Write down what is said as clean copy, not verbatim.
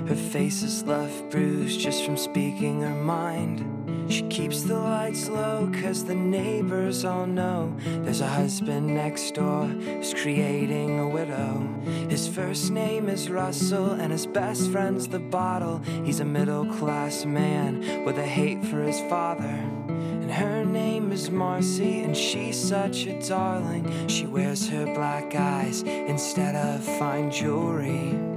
Her face is left bruised just from speaking her mind. She keeps the lights low cause the neighbors all know there's a husband next door who's creating a widow. His first name is Russell and his best friend's the bottle. He's a middle-class man with a hate for his father. And her name is Marcy and she's such a darling. She wears her black eyes instead of fine jewelry.